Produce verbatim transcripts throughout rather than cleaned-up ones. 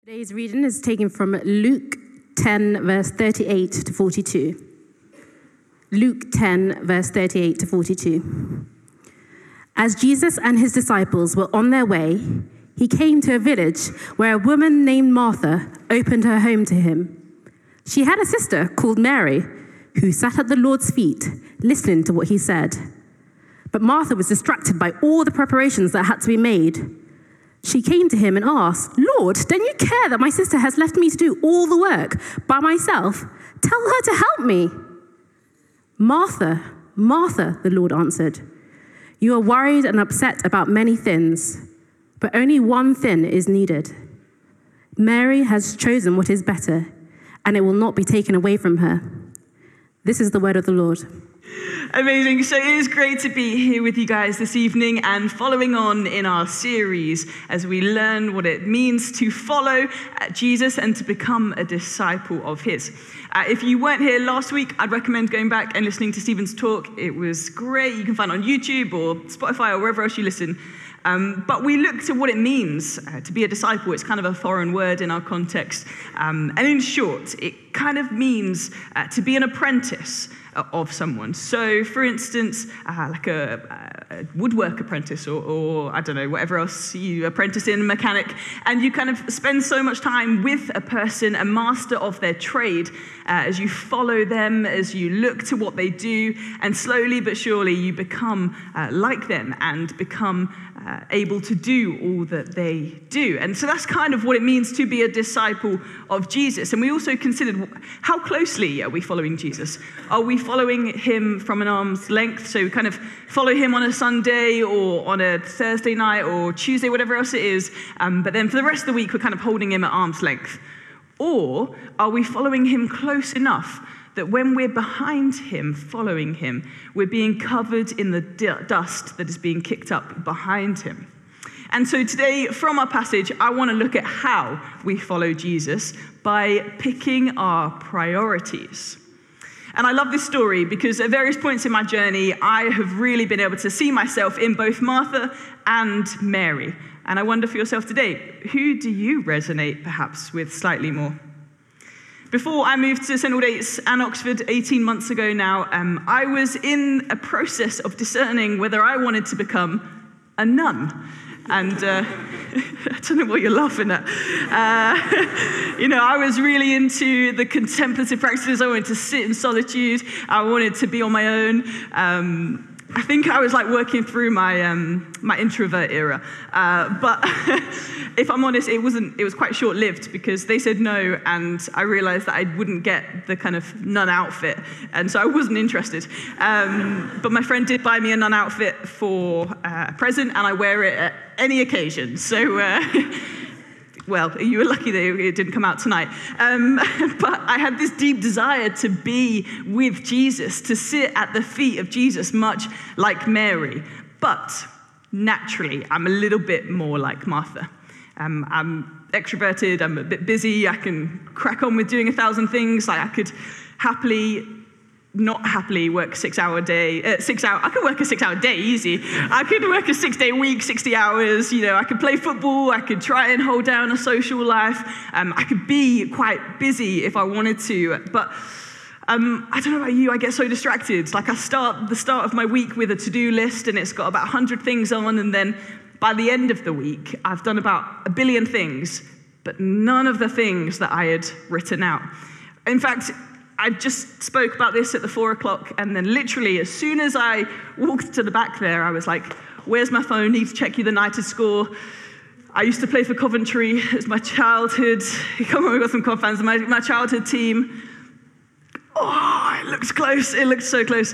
Today's reading is taken from Luke ten, verse thirty-eight to forty-two. Luke ten, verse thirty-eight to forty-two. As Jesus and his disciples were on their way, he came to a village where a woman named Martha opened her home to him. She had a sister called Mary, who sat at the Lord's feet, listening to what he said. But Martha was distracted by all the preparations that had to be made. She came to him and asked, "Lord, don't you care that my sister has left me to do all the work by myself? Tell her to help me." "Martha, Martha," the Lord answered, "you are worried and upset about many things, but only one thing is needed. Mary has chosen what is better, and it will not be taken away from her." This is the word of the Lord. Amazing. So it is great to be here with you guys this evening and following on in our series as we learn what it means to follow Jesus and to become a disciple of his. Uh, if you weren't here last week, I'd recommend going back and listening to Stephen's talk. It was great. You can find it on YouTube or Spotify or wherever else you listen. Um, but we looked at what it means uh, to be a disciple. It's kind of a foreign word in our context. Um, and in short, it kind of means uh, to be an apprentice of someone. So, for instance, uh, like a, a woodwork apprentice or, or, I don't know, whatever else you apprentice in, mechanic, and you kind of spend so much time with a person, a master of their trade, uh, as you follow them, as you look to what they do, and slowly but surely you become uh, like them and become uh, able to do all that they do. And so that's kind of what it means to be a disciple of Jesus. And we also considered how closely are we following Jesus? Are we following him from an arm's length? So we kind of follow him on a Sunday or on a Thursday night or Tuesday, whatever else it is. Um, but then for the rest of the week, we're kind of holding him at arm's length. Or are we following him close enough that when we're behind him, following him, we're being covered in the dust that is being kicked up behind him? And so today, from our passage, I want to look at how we follow Jesus by picking our priorities. And I love this story because at various points in my journey, I have really been able to see myself in both Martha and Mary. And I wonder for yourself today, who do you resonate perhaps with slightly more? Before I moved to Saint Aldate's and Oxford eighteen months ago now, um, I was in a process of discerning whether I wanted to become a nun. And uh, I don't know what you're laughing at. Uh, you know, I was really into the contemplative practices. I wanted to sit in solitude. I wanted to be on my own. Um, I think I was like working through my um, my introvert era. Uh, but if I'm honest, it wasn't. It was quite short-lived because they said no, and I realized that I wouldn't get the kind of nun outfit, and so I wasn't interested. Um, but my friend did buy me a nun outfit for uh, a present, and I wear it at any occasion. So. Uh, Well, you were lucky that it didn't come out tonight. Um, but I had this deep desire to be with Jesus, to sit at the feet of Jesus, much like Mary. But naturally, I'm a little bit more like Martha. Um, I'm extroverted, I'm a bit busy, I can crack on with doing a thousand things. Like I could happily... not happily work a six-hour day, uh, six hour. I could work a six-hour day easy. I could work a six-day week, sixty hours. You know, I could play football. I could try and hold down a social life. Um, I could be quite busy if I wanted to. But um, I don't know about you. I get so distracted. Like I start the start of my week with a to-do list, and it's got about a hundred things on, and then by the end of the week, I've done about a billion things, but none of the things that I had written out. In fact, I just spoke about this at the four o'clock, and then literally as soon as I walked to the back there, I was like, where's my phone? Need to check United score. I used to play for Coventry. It's my childhood. Come on, we've got some Cov fans. My, my childhood team. Oh, it looks close. It looks so close.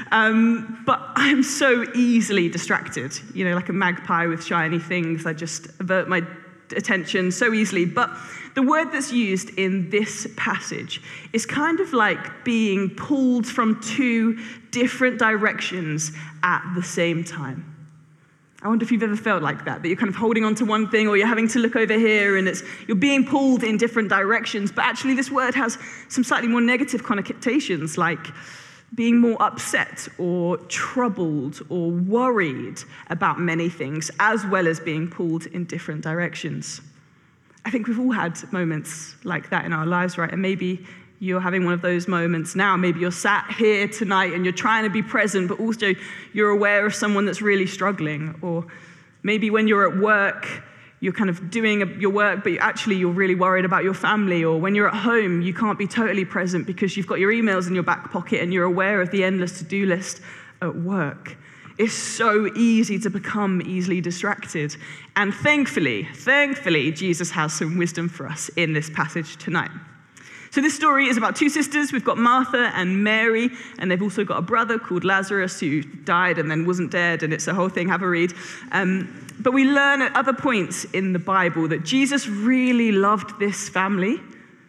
Um, but I'm so easily distracted. You know, like a magpie with shiny things. I just avert my attention so easily. But the word that's used in this passage is kind of like being pulled from two different directions at the same time. I wonder if you've ever felt like that, that you're kind of holding on to one thing or you're having to look over here and it's you're being pulled in different directions. But actually this word has some slightly more negative connotations, like being more upset or troubled or worried about many things, as well as being pulled in different directions. I think we've all had moments like that in our lives, right? And maybe you're having one of those moments now. Maybe you're sat here tonight and you're trying to be present, but also you're aware of someone that's really struggling. Or maybe when you're at work, you're kind of doing your work, but actually you're really worried about your family. Or when you're at home, you can't be totally present because you've got your emails in your back pocket and you're aware of the endless to-do list at work. It's so easy to become easily distracted. And thankfully, thankfully, Jesus has some wisdom for us in this passage tonight. So this story is about two sisters. We've got Martha and Mary, and they've also got a brother called Lazarus who died and then wasn't dead, and it's a whole thing. Have a read. Um, but we learn at other points in the Bible that Jesus really loved this family.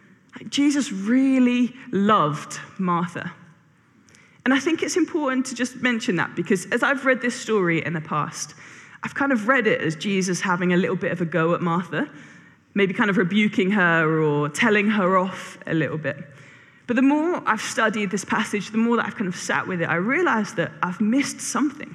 Jesus really loved Martha. And I think it's important to just mention that because as I've read this story in the past, I've kind of read it as Jesus having a little bit of a go at Martha, maybe kind of rebuking her or telling her off a little bit. But the more I've studied this passage, the more that I've kind of sat with it, I realized that I've missed something.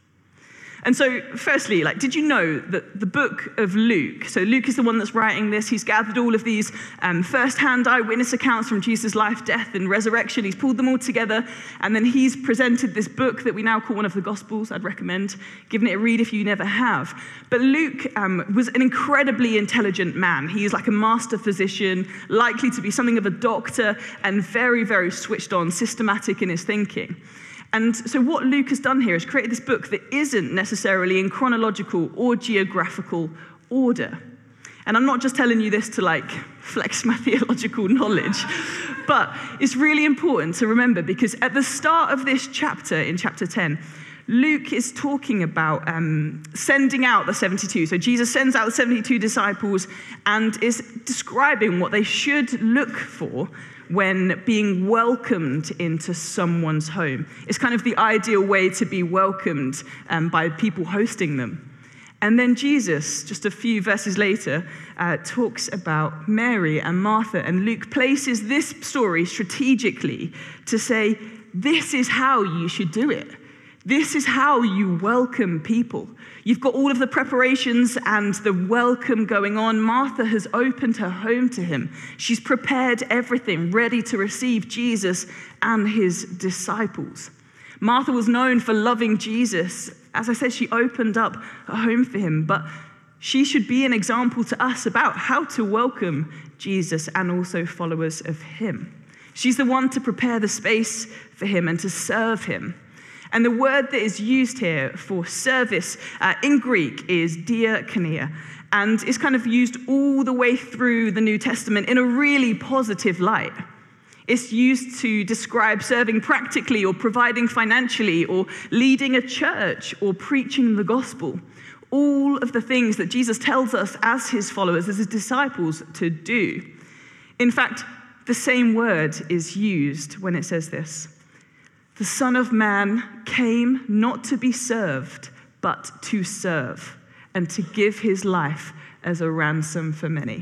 And so, firstly, like, did you know that the book of Luke, so Luke is the one that's writing this, he's gathered all of these um, first-hand eyewitness accounts from Jesus' life, death, and resurrection. He's pulled them all together, and then he's presented this book that we now call one of the Gospels. I'd recommend giving it a read if you never have. But Luke um, was an incredibly intelligent man. He is like a master physician, likely to be something of a doctor, and very, very switched on, systematic in his thinking. And so what Luke has done here is created this book that isn't necessarily in chronological or geographical order. And I'm not just telling you this to like flex my theological knowledge, but it's really important to remember because at the start of this chapter, in chapter ten, Luke is talking about um, sending out the seventy-two. So Jesus sends out the seventy-two disciples and is describing what they should look for when being welcomed into someone's home. It's kind of the ideal way to be welcomed um, by people hosting them. And then Jesus, just a few verses later, uh, talks about Mary and Martha. And Luke places this story strategically to say, this is how you should do it. This is how you welcome people. You've got all of the preparations and the welcome going on. Martha has opened her home to him. She's prepared everything, ready to receive Jesus and his disciples. Martha was known for loving Jesus. As I said, she opened up her home for him, but she should be an example to us about how to welcome Jesus and also followers of him. She's the one to prepare the space for him and to serve him. And the word that is used here for service uh, in Greek is diakonia, and it's kind of used all the way through the New Testament in a really positive light. It's used to describe serving practically or providing financially or leading a church or preaching the gospel. All of the things that Jesus tells us as his followers, as his disciples, to do. In fact, the same word is used when it says this. The Son of Man came not to be served, but to serve, and to give his life as a ransom for many.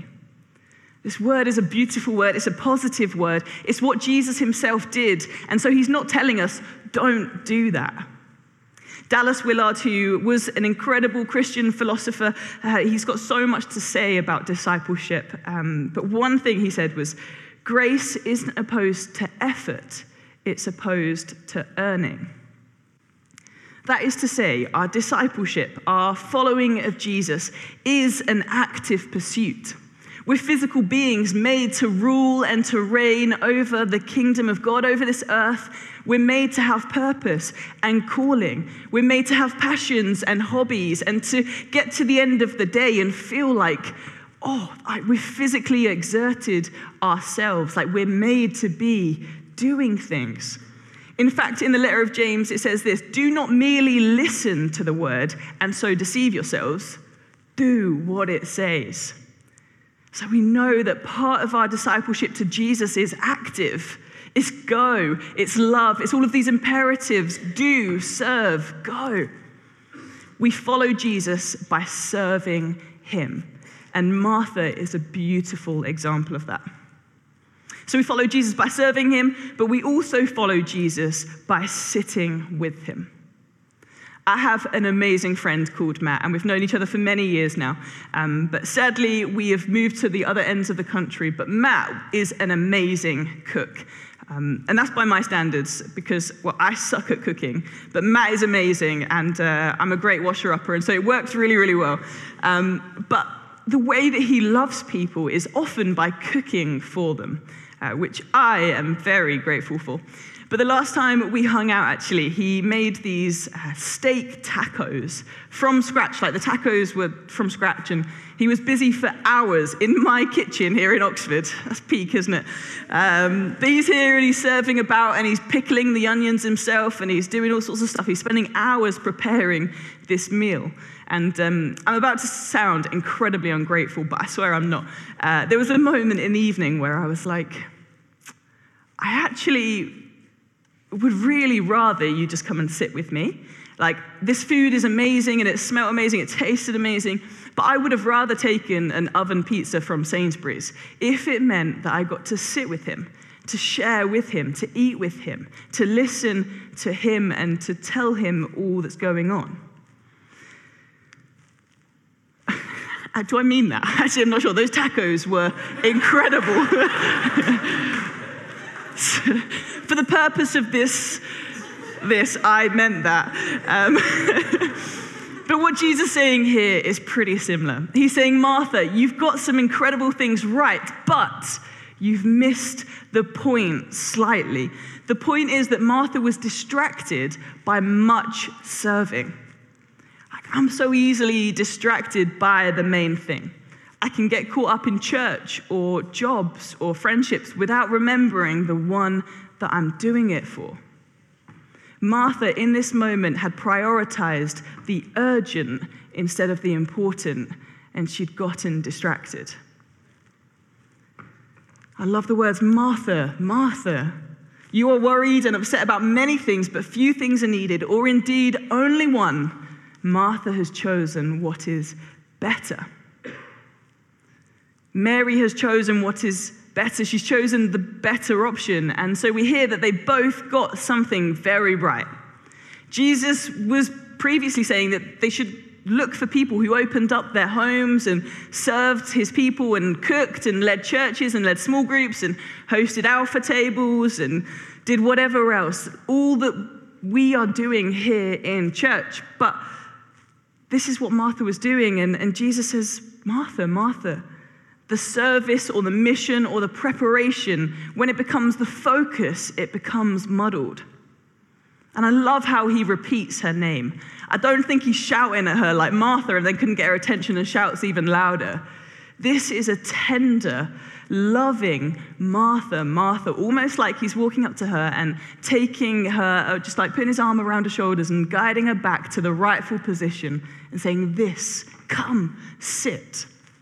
This word is a beautiful word. It's a positive word. It's what Jesus himself did. And so he's not telling us, don't do that. Dallas Willard, who was an incredible Christian philosopher, uh, he's got so much to say about discipleship. Um, but one thing he said was, grace isn't opposed to effort. It's opposed to earning. That is to say, our discipleship, our following of Jesus, is an active pursuit. We're physical beings made to rule and to reign over the kingdom of God, over this earth. We're made to have purpose and calling. We're made to have passions and hobbies and to get to the end of the day and feel like, oh, we've physically exerted ourselves, like we're made to be doing things. In fact, in the letter of James, it says this, do not merely listen to the word and so deceive yourselves. Do what it says. So we know that part of our discipleship to Jesus is active. It's go, it's love, it's all of these imperatives. Do, serve, go. We follow Jesus by serving him. And Martha is a beautiful example of that. So we follow Jesus by serving him, but we also follow Jesus by sitting with him. I have an amazing friend called Matt, and we've known each other for many years now. Um, but sadly, we have moved to the other ends of the country. But Matt is an amazing cook. Um, and that's by my standards, because, well, I suck at cooking. But Matt is amazing, and uh, I'm a great washer-upper, and so it works really, really well. Um, but the way that he loves people is often by cooking for them, uh, which I am very grateful for. But the last time we hung out, actually, he made these uh, steak tacos from scratch. Like, the tacos were from scratch, and he was busy for hours in my kitchen here in Oxford. That's peak, isn't it? Um, but he's here, and he's serving about, and he's pickling the onions himself, and he's doing all sorts of stuff. He's spending hours preparing this meal. And um, I'm about to sound incredibly ungrateful, but I swear I'm not. Uh, there was a moment in the evening where I was like, I actually would really rather you just come and sit with me. Like, this food is amazing, and it smelled amazing, it tasted amazing, but I would have rather taken an oven pizza from Sainsbury's if it meant that I got to sit with him, to share with him, to eat with him, to listen to him, and to tell him all that's going on. Do I mean that? Actually, I'm not sure. Those tacos were incredible. For the purpose of this, this, I meant that. Um, but what Jesus is saying here is pretty similar. He's saying, Martha, you've got some incredible things right, but you've missed the point slightly. The point is that Martha was distracted by much serving. I'm so easily distracted by the main thing. I can get caught up in church or jobs or friendships without remembering the one that I'm doing it for. Martha, in this moment, had prioritized the urgent instead of the important, and she'd gotten distracted. I love the words, Martha, Martha. You are worried and upset about many things, but few things are needed, or indeed only one. Martha has chosen what is better. Mary has chosen what is better. She's chosen the better option. And so we hear that they both got something very right. Jesus was previously saying that they should look for people who opened up their homes and served his people and cooked and led churches and led small groups and hosted alpha tables and did whatever else. All that we are doing here in church. But this is what Martha was doing, and, and Jesus says, Martha, Martha, the service or the mission or the preparation, when it becomes the focus, it becomes muddled. And I love how he repeats her name. I don't think he's shouting at her like Martha and then couldn't get her attention and shouts even louder. This is a tender, loving Martha, Martha, almost like he's walking up to her and taking her, just like putting his arm around her shoulders and guiding her back to the rightful position and saying, this, come, sit.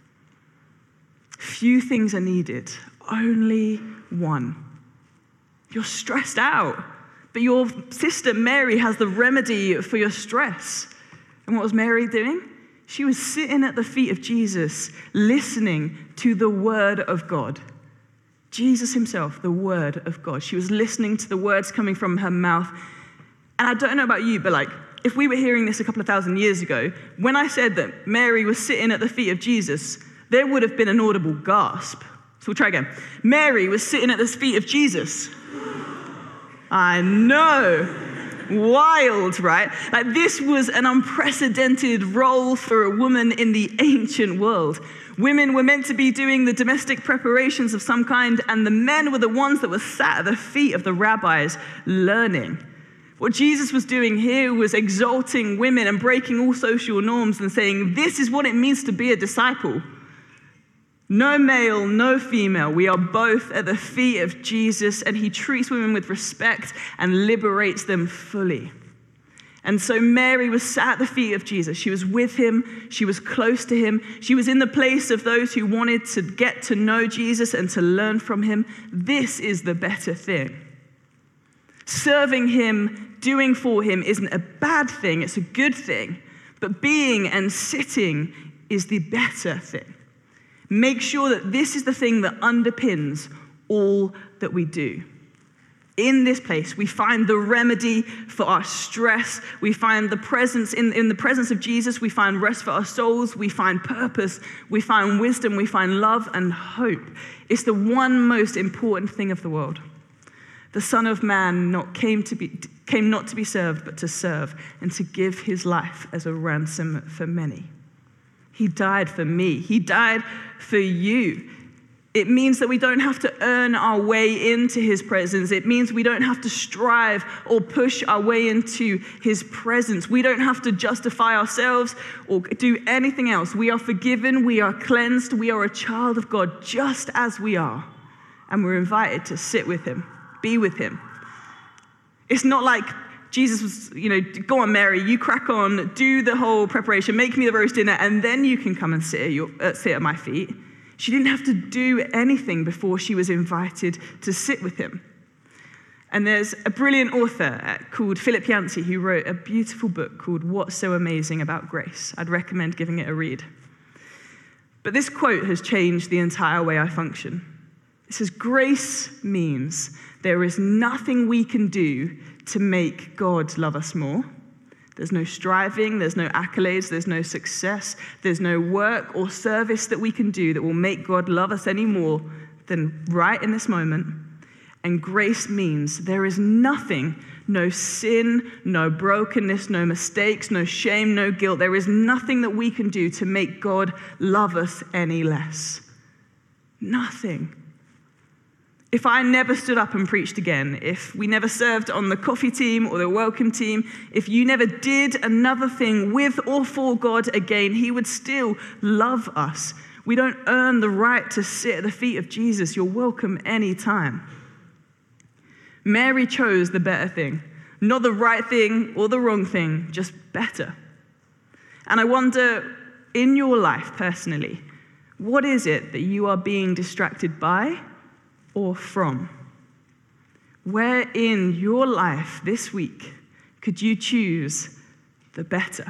Few things are needed, only one. You're stressed out, but your sister Mary has the remedy for your stress. And what was Mary doing? She was sitting at the feet of Jesus, listening to the word of God. Jesus himself, the word of God. She was listening to the words coming from her mouth. And I don't know about you, but like, if we were hearing this a couple of thousand years ago, when I said that Mary was sitting at the feet of Jesus, there would have been an audible gasp. So we'll try again. Mary was sitting at the feet of Jesus. I know. Wild, right? Like, this was an unprecedented role for a woman in the ancient world. Women were meant to be doing the domestic preparations of some kind, and the men were the ones that were sat at the feet of the rabbis learning. What Jesus was doing here was exalting women and breaking all social norms and saying, this is what it means to be a disciple. No male, no female. We are both at the feet of Jesus, and he treats women with respect and liberates them fully. And so Mary was sat at the feet of Jesus. She was with him. She was close to him. She was in the place of those who wanted to get to know Jesus and to learn from him. This is the better thing. Serving him, doing for him isn't a bad thing. It's a good thing. But being and sitting is the better thing. Make sure that this is the thing that underpins all that we do. In this place, we find the remedy for our stress. We find the presence, in, in the presence of Jesus, we find rest for our souls. We find purpose. We find wisdom. We find love and hope. It's the one most important thing of the world. The Son of Man not came to be, came not to be served, but to serve and to give his life as a ransom for many. He died for me. He died for you. It means that we don't have to earn our way into his presence. It means we don't have to strive or push our way into his presence. We don't have to justify ourselves or do anything else. We are forgiven. We are cleansed. We are a child of God just as we are. And we're invited to sit with him, be with him. It's not like Jesus was, you know, go on, Mary, you crack on, do the whole preparation, make me the roast dinner, and then you can come and sit at, your, uh, sit at my feet. She didn't have to do anything before she was invited to sit with him. And there's a brilliant author called Philip Yancey who wrote a beautiful book called What's So Amazing About Grace. I'd recommend giving it a read. But this quote has changed the entire way I function. It says, grace means there is nothing we can do to make God love us more. There's no striving, there's no accolades, there's no success, there's no work or service that we can do that will make God love us any more than right in this moment. And grace means there is nothing, no sin, no brokenness, no mistakes, no shame, no guilt. There is nothing that we can do to make God love us any less. Nothing. If I never stood up and preached again, if we never served on the coffee team or the welcome team, if you never did another thing with or for God again, he would still love us. We don't earn the right to sit at the feet of Jesus. You're welcome anytime. Mary chose the better thing, not the right thing or the wrong thing, just better. And I wonder, in your life personally, what is it that you are being distracted by or from? Where in your life this week could you choose the better?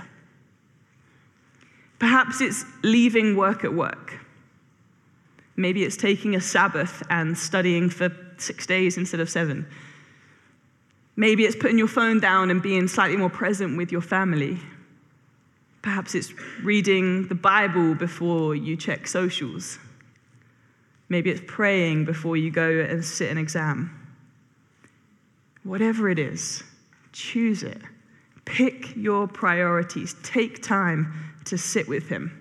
Perhaps it's leaving work at work. Maybe it's taking a Sabbath and studying for six days instead of seven. Maybe it's putting your phone down and being slightly more present with your family. Perhaps it's reading the Bible before you check socials. Maybe it's praying before you go and sit an exam. Whatever it is, choose it. Pick your priorities. Take time to sit with him.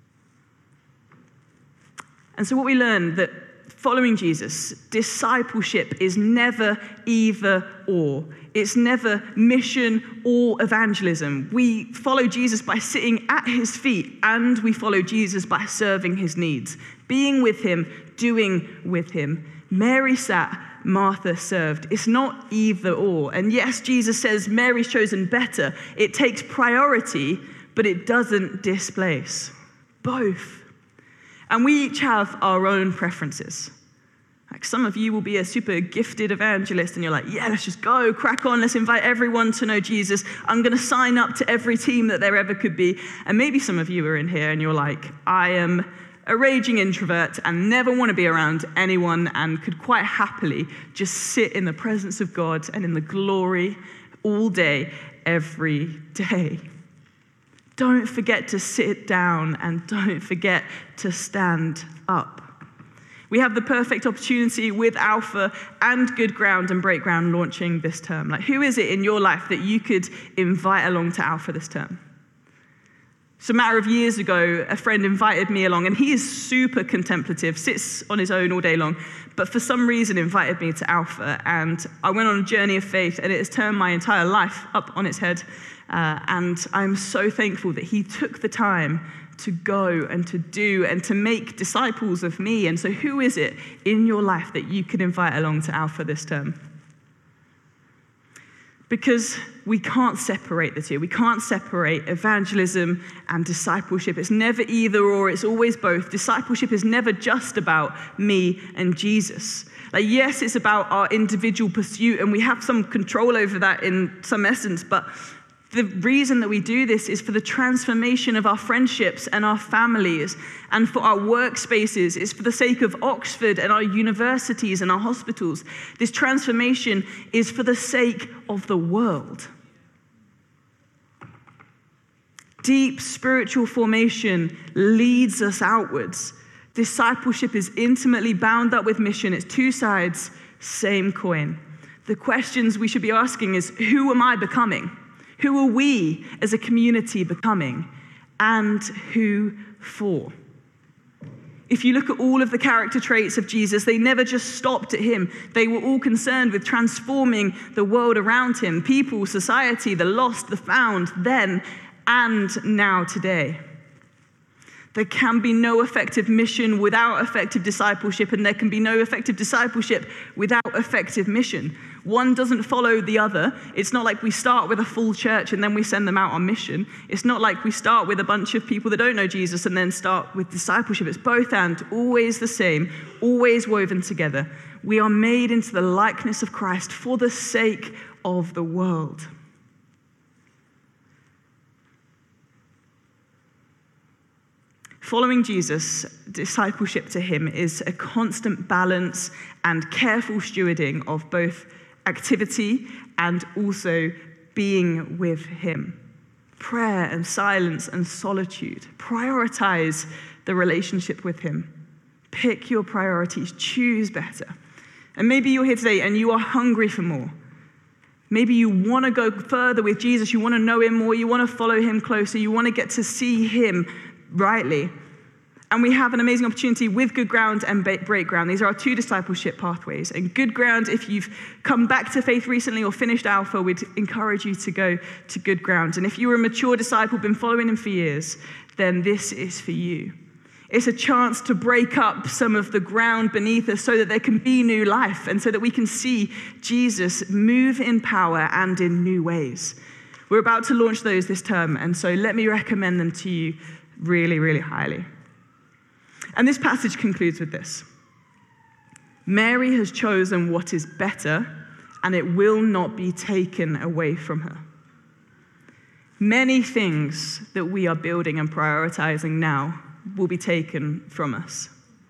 And so what we learn that following Jesus, discipleship is never either or. It's never mission or evangelism. We follow Jesus by sitting at his feet, and we follow Jesus by serving his needs, being with him, doing with him. Mary sat, Martha served. It's not either or. And yes, Jesus says Mary's chosen better. It takes priority, but it doesn't displace. Both. And we each have our own preferences. Like some of you will be a super gifted evangelist and you're like, yeah, let's just go, crack on, let's invite everyone to know Jesus. I'm going to sign up to every team that there ever could be. And maybe some of you are in here and you're like, I am a raging introvert and never want to be around anyone and could quite happily just sit in the presence of God and in the glory all day, every day. Don't forget to sit down and don't forget to stand up. We have the perfect opportunity with Alpha and Good Ground and Break Ground launching this term. Like, who is it in your life that you could invite along to Alpha this term? So a matter of years ago, a friend invited me along, and he is super contemplative, sits on his own all day long, but for some reason invited me to Alpha, and I went on a journey of faith, and it has turned my entire life up on its head, uh, and I'm so thankful that he took the time to go and to do and to make disciples of me. And so who is it in your life that you could invite along to Alpha this term? Because we can't separate the two. We can't separate evangelism and discipleship. It's never either or, it's always both. Discipleship is never just about me and Jesus. Like, yes, it's about our individual pursuit, and we have some control over that in some essence, but The reason that we do this is for the transformation of our friendships and our families and for our workspaces. It's for the sake of Oxford and our universities and our hospitals. This transformation is for the sake of the world. Deep spiritual formation leads us outwards. Discipleship is intimately bound up with mission. It's two sides, same coin. The questions we should be asking is, who am I becoming? Who are we as a community becoming? And who for? If you look at all of the character traits of Jesus, they never just stopped at him. They were all concerned with transforming the world around him, people, society, the lost, the found, then and now today. There can be no effective mission without effective discipleship, and there can be no effective discipleship without effective mission. One doesn't follow the other. It's not like we start with a full church and then we send them out on mission. It's not like we start with a bunch of people that don't know Jesus and then start with discipleship. It's both and, always the same, always woven together. We are made into the likeness of Christ for the sake of the world. Following Jesus, discipleship to him, is a constant balance and careful stewarding of both activity and also being with him. Prayer and silence and solitude. Prioritize the relationship with him. Pick your priorities. Choose better. And maybe you're here today and you are hungry for more. Maybe you want to go further with Jesus. You want to know him more. You want to follow him closer. You want to get to see him rightly. And we have an amazing opportunity with Good Ground and Break Ground. These are our two discipleship pathways. And Good Ground, if you've come back to faith recently or finished Alpha, we'd encourage you to go to Good Ground. And if you're a mature disciple, been following him for years, then this is for you. It's a chance to break up some of the ground beneath us so that there can be new life and so that we can see Jesus move in power and in new ways. We're about to launch those this term, and so let me recommend them to you really, really highly. And this passage concludes with this. Mary has chosen what is better, and it will not be taken away from her. Many things that we are building and prioritizing now will be taken from us.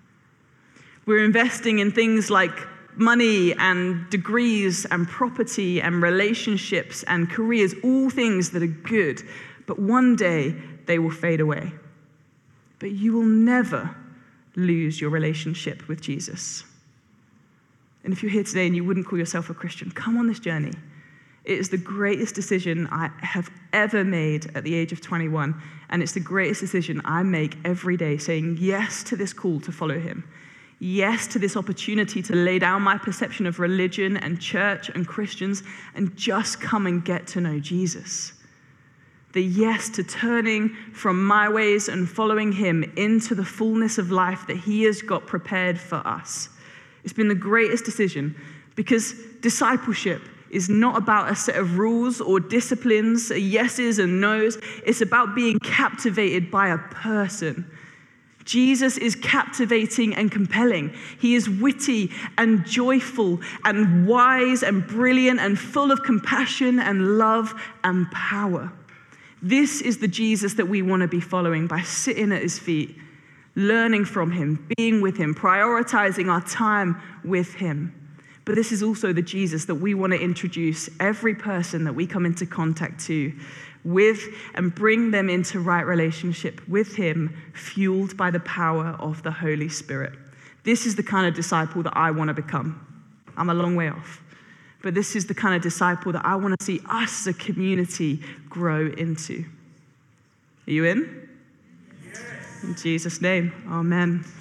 We're investing in things like money and degrees and property and relationships and careers, all things that are good, but one day they will fade away. But you will never lose your relationship with Jesus. And if you're here today and you wouldn't call yourself a Christian, come on this journey. It is the greatest decision I have ever made at the age of twenty-one, and it's the greatest decision I make every day, saying yes to this call to follow him. Yes to this opportunity to lay down my perception of religion and church and Christians and just come and get to know Jesus. The yes to turning from my ways and following him into the fullness of life that he has got prepared for us. It's been the greatest decision because discipleship is not about a set of rules or disciplines, yeses and nos. It's about being captivated by a person. Jesus is captivating and compelling. He is witty and joyful and wise and brilliant and full of compassion and love and power. This is the Jesus that we want to be following by sitting at his feet, learning from him, being with him, prioritizing our time with him. But this is also the Jesus that we want to introduce every person that we come into contact to with and bring them into right relationship with him, fueled by the power of the Holy Spirit. This is the kind of disciple that I want to become. I'm a long way off. But this is the kind of disciple that I want to see us as a community grow into. Are you in? Yes. In Jesus' name, amen.